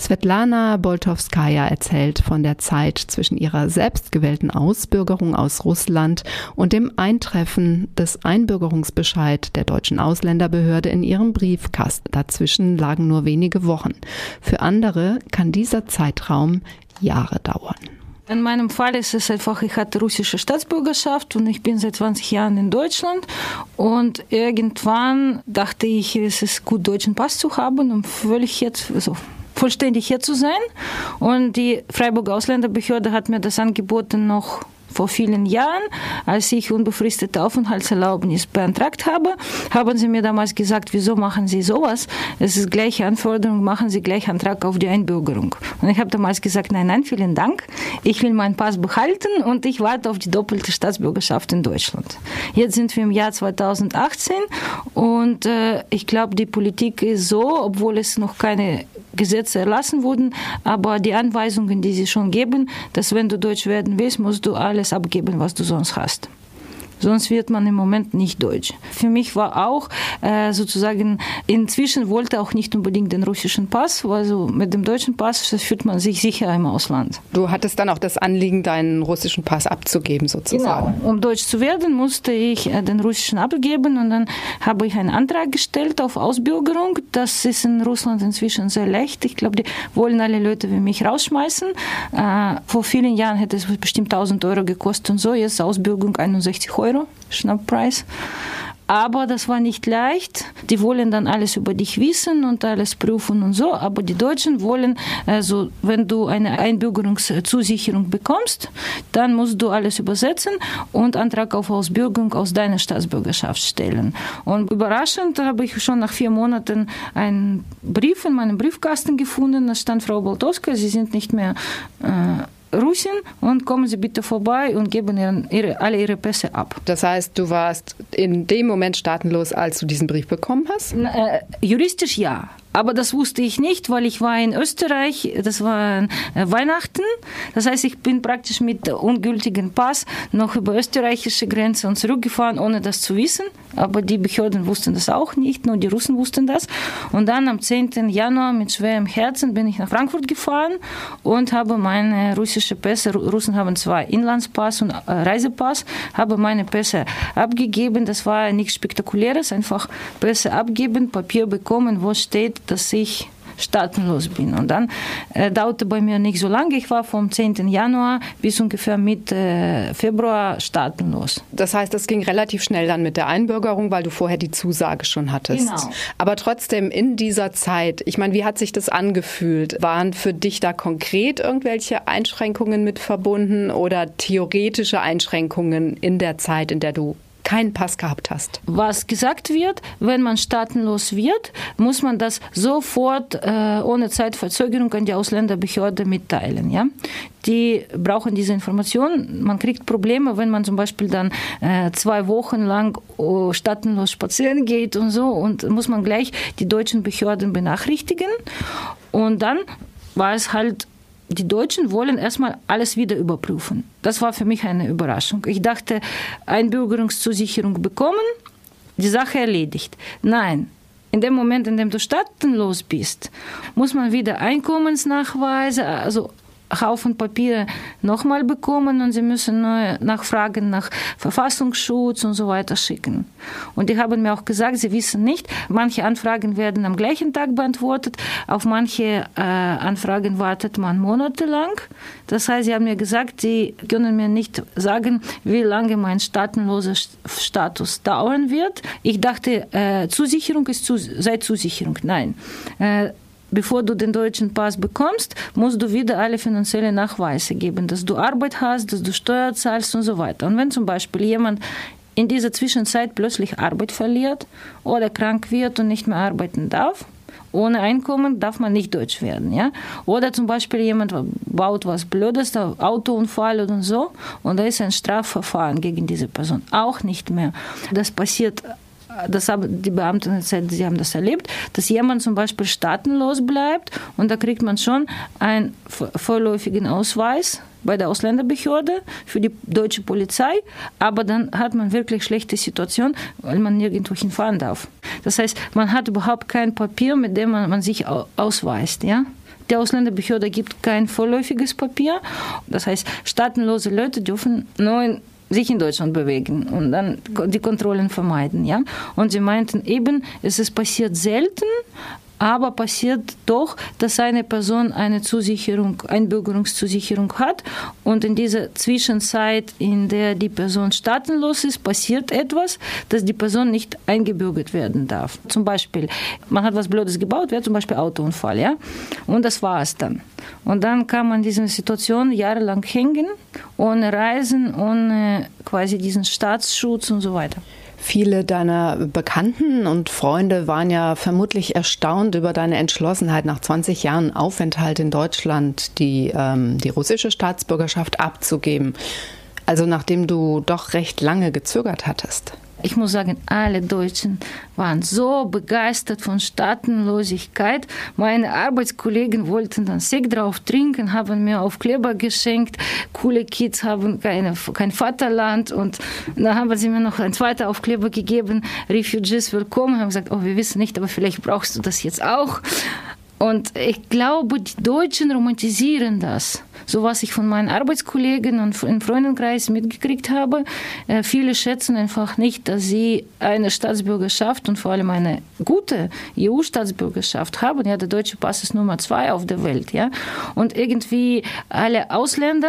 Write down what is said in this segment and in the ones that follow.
Svetlana Boltowskaja erzählt von der Zeit zwischen ihrer selbstgewählten Ausbürgerung aus Russland und dem Eintreffen des Einbürgerungsbescheid der deutschen Ausländerbehörde in ihrem Briefkasten. Dazwischen lagen nur wenige Wochen. Für andere kann dieser Zeitraum Jahre dauern. In meinem Fall ist es einfach, ich hatte russische Staatsbürgerschaft und ich bin seit 20 Jahren in Deutschland. Und irgendwann dachte ich, es ist gut, deutschen Pass zu haben, um vollständig hier zu sein. Und die Freiburger Ausländerbehörde hat mir das angeboten noch vor vielen Jahren, als ich unbefristete Aufenthaltserlaubnis beantragt habe, haben sie mir damals gesagt, wieso machen Sie sowas? Es ist gleiche Anforderung, machen Sie gleich Antrag auf die Einbürgerung. Und ich habe damals gesagt, nein, vielen Dank, ich will meinen Pass behalten und ich warte auf die doppelte Staatsbürgerschaft in Deutschland. Jetzt sind wir im Jahr 2018 und ich glaube, die Politik ist so, obwohl es noch keine Gesetze erlassen wurden, aber die Anweisungen, die sie schon geben, dass wenn du Deutsch werden willst, musst du alles abgeben, was du sonst hast. Sonst wird man im Moment nicht deutsch. Für mich war auch sozusagen, inzwischen wollte auch nicht unbedingt den russischen Pass, weil so mit dem deutschen Pass fühlt man sich sicher im Ausland. Du hattest dann auch das Anliegen, deinen russischen Pass abzugeben sozusagen. Genau. Um deutsch zu werden, musste ich den russischen abgeben und dann habe ich einen Antrag gestellt auf Ausbürgerung. Das ist in Russland inzwischen sehr leicht. Ich glaube, die wollen alle Leute wie mich rausschmeißen. Vor vielen Jahren hätte es bestimmt 1.000 Euro gekostet und so. Jetzt Ausbürgerung 61 Euro. Schnapppreis. Aber das war nicht leicht. Die wollen dann alles über dich wissen und alles prüfen und so. Aber die Deutschen wollen, also wenn du eine Einbürgerungszusicherung bekommst, dann musst du alles übersetzen und Antrag auf Ausbürgerung aus deiner Staatsbürgerschaft stellen. Und überraschend habe ich schon nach 4 Monaten einen Brief in meinem Briefkasten gefunden. Da stand: Frau Boltowskaja, Sie sind nicht mehr Russin und kommen Sie bitte vorbei und geben alle Ihre Pässe ab. Das heißt, du warst in dem Moment staatenlos, als du diesen Brief bekommen hast? Juristisch ja. Aber das wusste ich nicht, weil ich war in Österreich, das war Weihnachten. Das heißt, ich bin praktisch mit ungültigem Pass noch über österreichische Grenze und zurückgefahren, ohne das zu wissen. Aber die Behörden wussten das auch nicht, nur die Russen wussten das. Und dann am 10. Januar mit schwerem Herzen bin ich nach Frankfurt gefahren und habe meine russische Pässe, Russen haben 2 Inlandspass und Reisepass, habe meine Pässe abgegeben. Das war nichts Spektakuläres, einfach Pässe abgeben, Papier bekommen, wo steht, dass ich staatenlos bin. Und dann dauerte bei mir nicht so lange. Ich war vom 10. Januar bis ungefähr Mitte Februar staatenlos. Das heißt, das ging relativ schnell dann mit der Einbürgerung, weil du vorher die Zusage schon hattest. Genau. Aber trotzdem in dieser Zeit, ich meine, wie hat sich das angefühlt? Waren für dich da konkret irgendwelche Einschränkungen mit verbunden oder theoretische Einschränkungen in der Zeit, in der du keinen Pass gehabt hast? Was gesagt wird, wenn man staatenlos wird, muss man das sofort ohne Zeitverzögerung an die Ausländerbehörde mitteilen. Ja? Die brauchen diese Information. Man kriegt Probleme, wenn man zum Beispiel dann 2 Wochen lang staatenlos spazieren geht und so, und muss man gleich die deutschen Behörden benachrichtigen. Und dann war es halt, die Deutschen wollen erstmal alles wieder überprüfen. Das war für mich eine Überraschung. Ich dachte, Einbürgerungszusicherung bekommen, die Sache erledigt. Nein, in dem Moment, in dem du staatenlos bist, muss man wieder Einkommensnachweise, also Haufen Papiere nochmal bekommen und sie müssen neue Nachfragen nach Verfassungsschutz und so weiter schicken. Und die haben mir auch gesagt, sie wissen nicht, manche Anfragen werden am gleichen Tag beantwortet, auf manche Anfragen wartet man monatelang. Das heißt, sie haben mir gesagt, sie können mir nicht sagen, wie lange mein staatenloser Status dauern wird. Ich dachte, Zusicherung sei Zusicherung. Nein. Bevor du den deutschen Pass bekommst, musst du wieder alle finanziellen Nachweise geben, dass du Arbeit hast, dass du Steuer zahlst und so weiter. Und wenn zum Beispiel jemand in dieser Zwischenzeit plötzlich Arbeit verliert oder krank wird und nicht mehr arbeiten darf, ohne Einkommen darf man nicht deutsch werden. Ja? Oder zum Beispiel jemand baut was Blödes, Autounfall oder so, und da ist ein Strafverfahren gegen diese Person. Auch nicht mehr. Das passiert. Das haben die Beamten erzählt, sie haben das erlebt, dass jemand zum Beispiel staatenlos bleibt und da kriegt man schon einen vorläufigen Ausweis bei der Ausländerbehörde für die deutsche Polizei, aber dann hat man wirklich schlechte Situation, weil man nirgendwo hinfahren darf. Das heißt, man hat überhaupt kein Papier, mit dem man sich ausweist. Ja? Die Ausländerbehörde gibt kein vorläufiges Papier. Das heißt, staatenlose Leute dürfen nur sich in Deutschland bewegen und dann die Kontrollen vermeiden. Ja? Und sie meinten eben, es ist passiert selten, aber passiert doch, dass eine Person eine Einbürgerungszusicherung hat und in dieser Zwischenzeit, in der die Person staatenlos ist, passiert etwas, dass die Person nicht eingebürgert werden darf. Zum Beispiel, man hat was Blödes gebaut, wäre zum Beispiel Autounfall, ja, und das war es dann. Und dann kann man diese Situation jahrelang hängen, ohne Reisen, ohne quasi diesen Staatsschutz und so weiter. Viele deiner Bekannten und Freunde waren ja vermutlich erstaunt über deine Entschlossenheit, nach 20 Jahren Aufenthalt in Deutschland die russische Staatsbürgerschaft abzugeben. Also nachdem du doch recht lange gezögert hattest. Ich muss sagen, alle Deutschen waren so begeistert von Staatenlosigkeit. Meine Arbeitskollegen wollten dann Sekt drauf trinken, haben mir Aufkleber geschenkt. Coole Kids haben kein Vaterland. Und dann haben sie mir noch einen zweiten Aufkleber gegeben, Refugees willkommen. Haben gesagt, wir wissen nicht, aber vielleicht brauchst du das jetzt auch. Und ich glaube, die Deutschen romantisieren das. So was ich von meinen Arbeitskollegen und im Freundenkreis mitgekriegt habe. Viele schätzen einfach nicht, dass sie eine Staatsbürgerschaft und vor allem eine gute EU-Staatsbürgerschaft haben. Ja, der deutsche Pass ist Nummer 2 auf der Welt. Ja? Und irgendwie alle Ausländer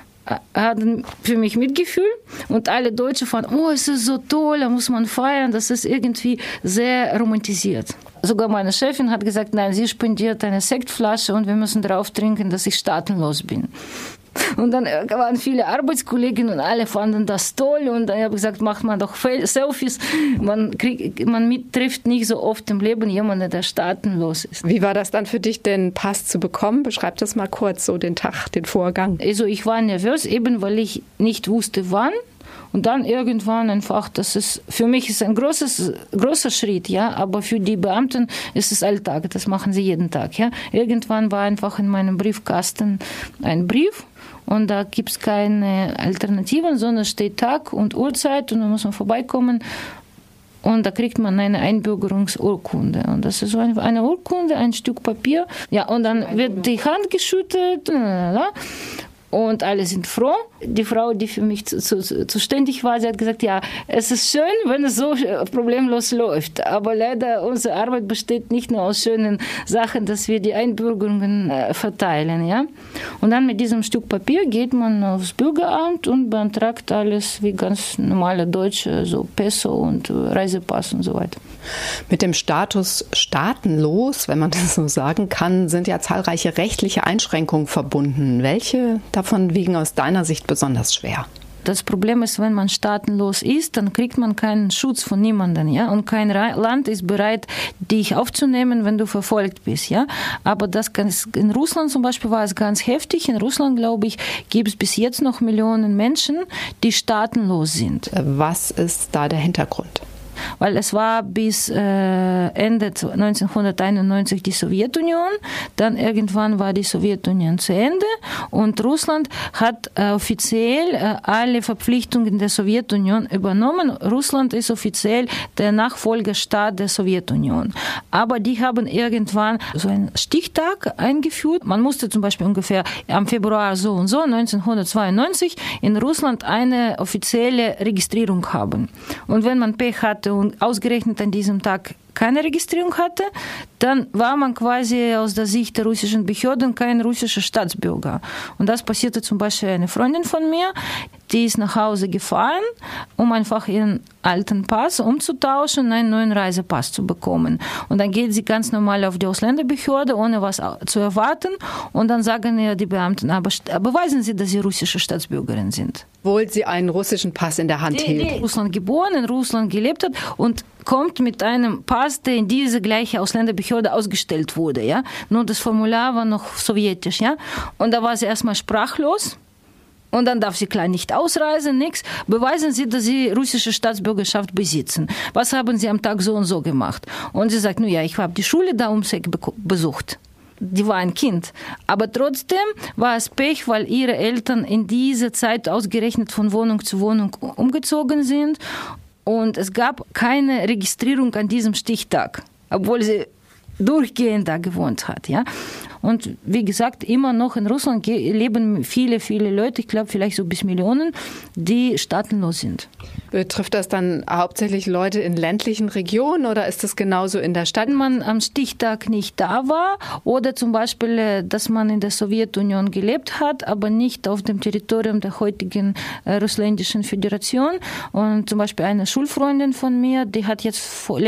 hatten für mich Mitgefühl und alle Deutsche fanden, es ist so toll, da muss man feiern, das ist irgendwie sehr romantisiert. Sogar meine Chefin hat gesagt, nein, sie spendiert eine Sektflasche und wir müssen darauf trinken, dass ich staatenlos bin. Und dann waren viele Arbeitskollegen und alle fanden das toll und dann habe ich gesagt, macht man doch Selfies. Man trifft nicht so oft im Leben jemanden, der staatenlos ist. Wie war das dann für dich, den Pass zu bekommen? Beschreib das mal kurz, so den Tag, den Vorgang. Also ich war nervös, eben weil ich nicht wusste, wann. Und dann irgendwann einfach, für mich ist ein großer Schritt, ja, aber für die Beamten ist es Alltag, das machen sie jeden Tag, ja. Irgendwann war einfach in meinem Briefkasten ein Brief und da gibt es keine Alternativen, sondern steht Tag und Uhrzeit und dann muss man vorbeikommen. Und da kriegt man eine Einbürgerungsurkunde. Und das ist so eine Urkunde, ein Stück Papier. Ja, und dann wird die Hand geschüttelt. Und alle sind froh. Die Frau, die für mich zuständig war, sie hat gesagt, ja, es ist schön, wenn es so problemlos läuft. Aber leider, unsere Arbeit besteht nicht nur aus schönen Sachen, dass wir die Einbürgerungen verteilen. Ja? Und dann mit diesem Stück Papier geht man aufs Bürgeramt und beantragt alles wie ganz normale Deutsche, so Peso und Reisepass und so weiter. Mit dem Status staatenlos, wenn man das so sagen kann, sind ja zahlreiche rechtliche Einschränkungen verbunden. Welche davon wiegen aus deiner Sicht besonders schwer? Das Problem ist, wenn man staatenlos ist, dann kriegt man keinen Schutz von niemandem, ja, und kein Land ist bereit, dich aufzunehmen, wenn du verfolgt bist, ja. Aber in Russland zum Beispiel war es ganz heftig. In Russland, glaube ich, gibt es bis jetzt noch Millionen Menschen, die staatenlos sind. Was ist da der Hintergrund? Weil es war bis Ende 1991 die Sowjetunion, dann irgendwann war die Sowjetunion zu Ende und Russland hat offiziell alle Verpflichtungen der Sowjetunion übernommen. Russland ist offiziell der Nachfolgerstaat der Sowjetunion. Aber die haben irgendwann so einen Stichtag eingeführt. Man musste zum Beispiel ungefähr am Februar so und so 1992 in Russland eine offizielle Registrierung haben. Und wenn man Pech hatte und ausgerechnet an diesem Tag keine Registrierung hatte, dann war man quasi aus der Sicht der russischen Behörden kein russischer Staatsbürger. Und das passierte zum Beispiel eine Freundin von mir, die ist nach Hause gefahren, um einfach ihren alten Pass umzutauschen und einen neuen Reisepass zu bekommen. Und dann geht sie ganz normal auf die Ausländerbehörde, ohne was zu erwarten. Und dann sagen ihr die Beamten, aber beweisen Sie, dass Sie russische Staatsbürgerin sind. Obwohl sie einen russischen Pass in der Hand hielt. Die in Russland geboren, in Russland gelebt hat und kommt mit einem Pass, der in diese gleiche Ausländerbehörde ausgestellt wurde. Ja? Nur das Formular war noch sowjetisch. Ja? Und da war sie erstmal sprachlos. Und dann darf sie klar nicht ausreisen, nichts. Beweisen Sie, dass Sie russische Staatsbürgerschaft besitzen. Was haben Sie am Tag so und so gemacht? Und sie sagt, ich habe die Schule da ums Eck besucht. Die war ein Kind. Aber trotzdem war es Pech, weil ihre Eltern in dieser Zeit ausgerechnet von Wohnung zu Wohnung umgezogen sind. Und es gab keine Registrierung an diesem Stichtag, obwohl sie durchgehend da gewohnt hat. Ja? Und wie gesagt, immer noch in Russland leben viele, viele Leute, ich glaube vielleicht so bis Millionen, die staatenlos sind. Betrifft das dann hauptsächlich Leute in ländlichen Regionen oder ist das genauso in der Stadt? Wenn man am Stichtag nicht da war oder zum Beispiel, dass man in der Sowjetunion gelebt hat, aber nicht auf dem Territorium der heutigen russländischen Föderation. Und zum Beispiel eine Schulfreundin von mir, die hat jetzt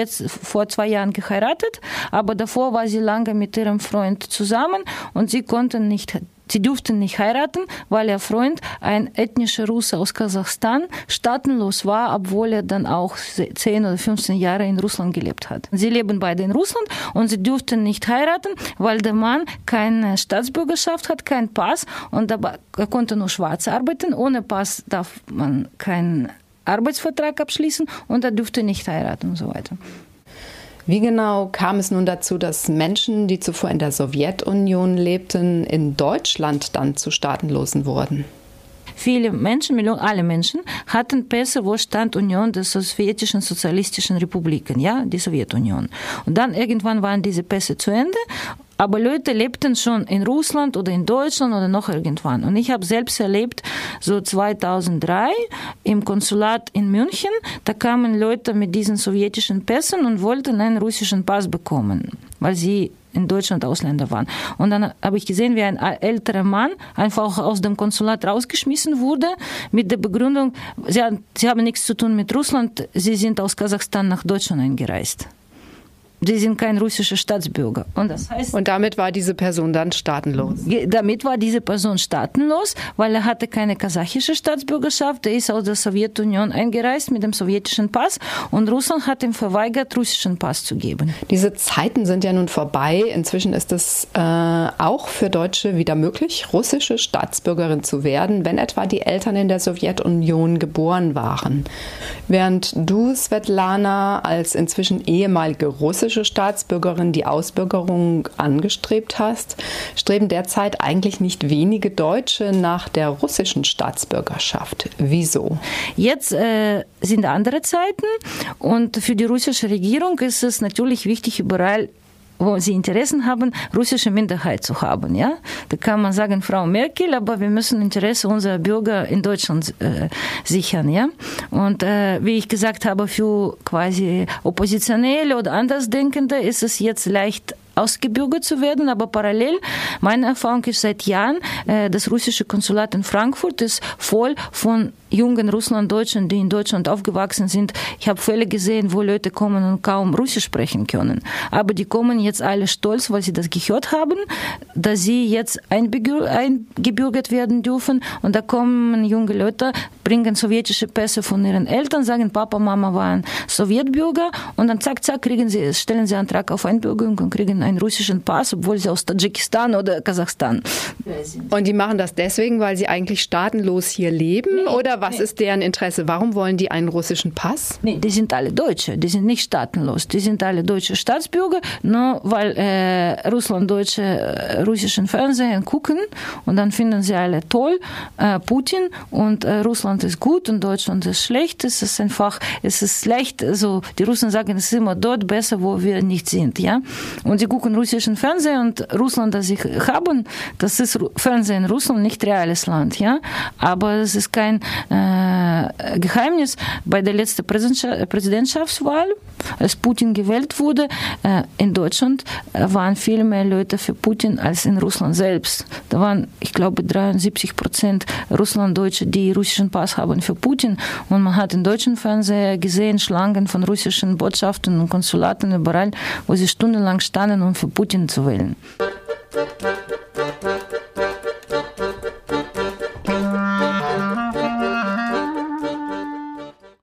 vor 2 Jahren geheiratet, aber davor war sie lange mit ihrem Freund zusammen und sie durften nicht heiraten, weil ihr Freund, ein ethnischer Russe aus Kasachstan, staatenlos war, obwohl er dann auch 10 oder 15 Jahre in Russland gelebt hat. Sie leben beide in Russland und sie durften nicht heiraten, weil der Mann keine Staatsbürgerschaft hat, keinen Pass und er konnte nur schwarz arbeiten. Ohne Pass darf man keinen Arbeitsvertrag abschließen und er durfte nicht heiraten und so weiter. Wie genau kam es nun dazu, dass Menschen, die zuvor in der Sowjetunion lebten, in Deutschland dann zu Staatenlosen wurden? Viele Menschen, alle Menschen, hatten Pässe, wo stand Union der sowjetischen sozialistischen Republiken, ja, die Sowjetunion. Und dann irgendwann waren diese Pässe zu Ende, aber Leute lebten schon in Russland oder in Deutschland oder noch irgendwann. Und ich habe selbst erlebt, so 2003 im Konsulat in München, da kamen Leute mit diesen sowjetischen Pässen und wollten einen russischen Pass bekommen, weil sie in Deutschland Ausländer waren. Und dann habe ich gesehen, wie ein älterer Mann einfach aus dem Konsulat rausgeschmissen wurde mit der Begründung, sie haben nichts zu tun mit Russland, sie sind aus Kasachstan nach Deutschland eingereist. Sie sind kein russischer Staatsbürger. Und damit war diese Person dann staatenlos? Damit war diese Person staatenlos, weil er hatte keine kasachische Staatsbürgerschaft. Er ist aus der Sowjetunion eingereist mit dem sowjetischen Pass und Russland hat ihm verweigert, russischen Pass zu geben. Diese Zeiten sind ja nun vorbei. Inzwischen ist es auch für Deutsche wieder möglich, russische Staatsbürgerin zu werden, wenn etwa die Eltern in der Sowjetunion geboren waren. Während du, Svetlana, als inzwischen ehemalige russische Staatsbürgerin die Ausbürgerung angestrebt hast, streben derzeit eigentlich nicht wenige Deutsche nach der russischen Staatsbürgerschaft. Wieso? Jetzt sind andere Zeiten und für die russische Regierung ist es natürlich wichtig, überall wo sie Interessen haben, russische Minderheit zu haben. Ja? Da kann man sagen, Frau Merkel, aber wir müssen Interesse unserer Bürger in Deutschland sichern. Ja? Und wie ich gesagt habe, für quasi Oppositionelle oder Andersdenkende ist es jetzt leicht, ausgebürgert zu werden, aber parallel, meine Erfahrung ist seit Jahren, das russische Konsulat in Frankfurt ist voll von jungen Russlanddeutschen, die in Deutschland aufgewachsen sind. Ich habe Fälle gesehen, wo Leute kommen und kaum Russisch sprechen können. Aber die kommen jetzt alle stolz, weil sie das gehört haben, dass sie jetzt eingebürgert werden dürfen. Und da kommen junge Leute, bringen sowjetische Pässe von ihren Eltern, sagen, Papa, Mama waren Sowjetbürger und dann zack, zack, stellen sie Antrag auf Einbürgerung und kriegen einen russischen Pass, obwohl sie aus Tadschikistan oder Kasachstan sind. Und die machen das deswegen, weil sie eigentlich staatenlos hier leben? Oder was ist deren Interesse? Warum wollen die einen russischen Pass? Nee, die sind alle Deutsche, die sind nicht staatenlos. Die sind alle deutsche Staatsbürger, nur weil Russlanddeutsche russischen Fernsehen gucken und dann finden sie alle toll, Putin und Russland ist gut und Deutschland ist schlecht. Es ist leicht, also die Russen sagen, es ist immer dort besser, wo wir nicht sind. Ja? Und sie gucken russischen Fernsehen und Russland, das sie haben, das ist Fernsehen in Russland, nicht reales Land. Ja? Aber es ist kein Geheimnis. Bei der letzten Präsidentschaftswahl, als Putin gewählt wurde, in Deutschland waren viel mehr Leute für Putin als in Russland selbst. Da waren, ich glaube, 73% Russlanddeutsche, die russischen Pass haben für Putin. Und man hat im deutschen Fernsehen gesehen, Schlangen von russischen Botschaften und Konsulaten überall, wo sie stundenlang standen, um für Putin zu wählen.